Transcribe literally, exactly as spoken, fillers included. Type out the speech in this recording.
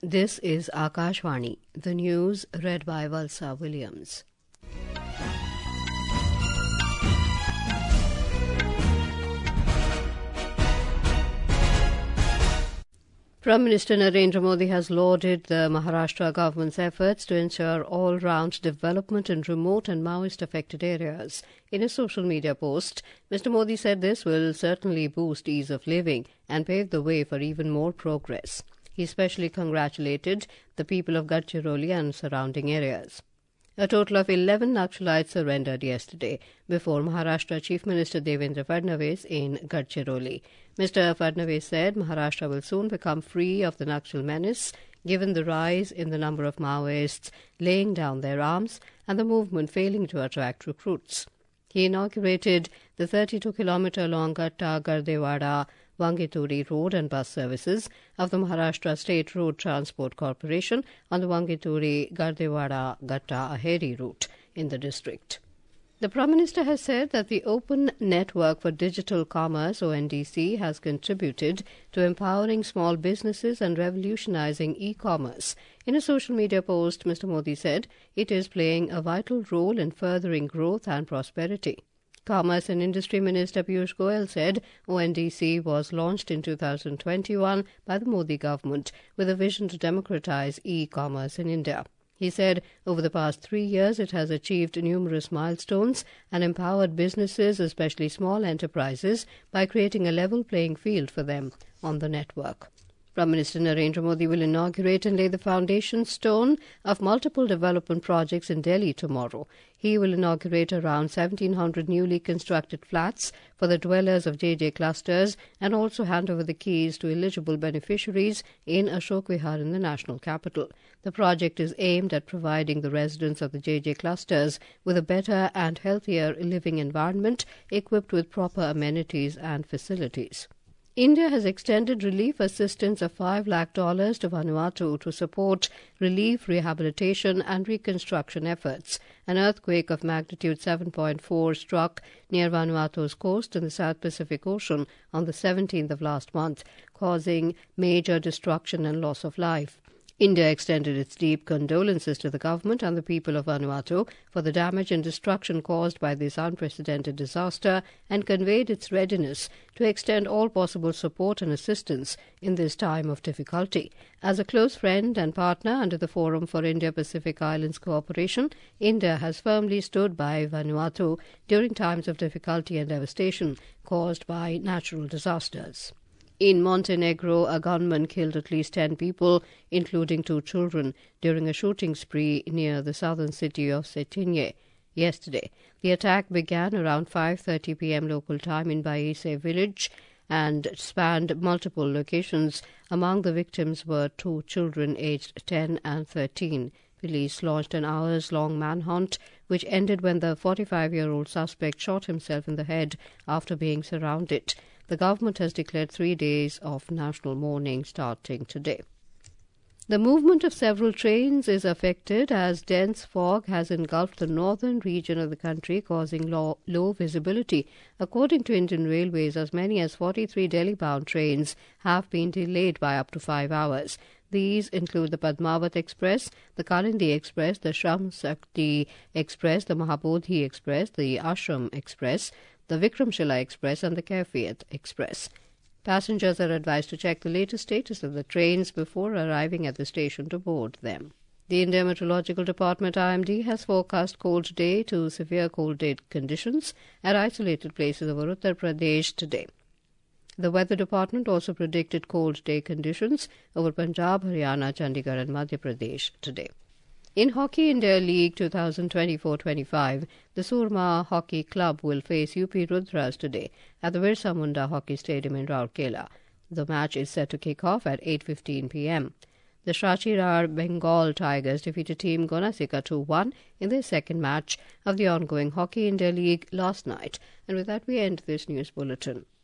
This is Akashvani, the news read by Valsa Williams. Prime Minister Narendra Modi has lauded the Maharashtra government's efforts to ensure all-round development in remote and Maoist-affected areas. In a social media post, Mister Modi said this will certainly boost ease of living and pave the way for even more progress. He especially congratulated the people of Gadchiroli and surrounding areas. A total of eleven Naxalites surrendered yesterday before Maharashtra Chief Minister Devendra Fadnavis in Gadchiroli. Mister Fadnavis said Maharashtra will soon become free of the Naxal menace, given the rise in the number of Maoists laying down their arms and the movement failing to attract recruits. He inaugurated the thirty-two kilometre long Ghatta-Gardewada Wangituri road and bus services of the Maharashtra State Road Transport Corporation on the Wangituri-Gardewada-Ghatta-Aheri route in the district. The Prime Minister has said that the Open Network for Digital Commerce, O N D C, has contributed to empowering small businesses and revolutionizing e-commerce. In a social media post, Mister Modi said it is playing a vital role in furthering growth and prosperity. Commerce and Industry Minister Piyush Goyal said O N D C was launched in two thousand twenty-one by the Modi government with a vision to democratize e-commerce in India. He said over the past three years it has achieved numerous milestones and empowered businesses, especially small enterprises, by creating a level playing field for them on the network. Prime Minister Narendra Modi will inaugurate and lay the foundation stone of multiple development projects in Delhi tomorrow. He will inaugurate around seventeen hundred newly constructed flats for the dwellers of J J clusters and also hand over the keys to eligible beneficiaries in Ashok Vihar in the national capital. The project is aimed at providing the residents of the J J clusters with a better and healthier living environment equipped with proper amenities and facilities. India has extended relief assistance of five lakh dollars to Vanuatu to support relief, rehabilitation and reconstruction efforts. An earthquake of magnitude seven point four struck near Vanuatu's coast in the South Pacific Ocean on the seventeenth of last month, causing major destruction and loss of life. India extended its deep condolences to the government and the people of Vanuatu for the damage and destruction caused by this unprecedented disaster and conveyed its readiness to extend all possible support and assistance in this time of difficulty. As a close friend and partner under the Forum for Indo-Pacific Islands Cooperation, India has firmly stood by Vanuatu during times of difficulty and devastation caused by natural disasters. In Montenegro, a gunman killed at least ten people, including two children, during a shooting spree near the southern city of Cetinje yesterday. The attack began around five thirty p.m. local time in Baise village and spanned multiple locations. Among the victims were two children aged ten and thirteen. Police launched an hours-long manhunt, which ended when the forty-five-year-old suspect shot himself in the head after being surrounded. The government has declared three days of national mourning starting today. The movement of several trains is affected as dense fog has engulfed the northern region of the country, causing low, low visibility. According to Indian Railways, as many as forty-three Delhi-bound trains have been delayed by up to five hours. These include the Padmavat Express, the Kalindi Express, the Shram Shakti Express, the Mahabodhi Express, the Ashram Express, the Vikramshila Express and the Kaifiyat Express. Passengers are advised to check the latest status of the trains before arriving at the station to board them. The India Meteorological Department I M D has forecast cold day to severe cold day conditions at isolated places over Uttar Pradesh today. The Weather Department also predicted cold day conditions over Punjab, Haryana, Chandigarh and Madhya Pradesh today. In Hockey India League twenty twenty-four twenty-five, the Surma Hockey Club will face U P Rudras today at the Birsa Munda Hockey Stadium in Rourkela. The match is set to kick off at eight fifteen p.m. The Shachirar Bengal Tigers defeated Team Gonasika two one in their second match of the ongoing Hockey India League last night. And with that we end this news bulletin.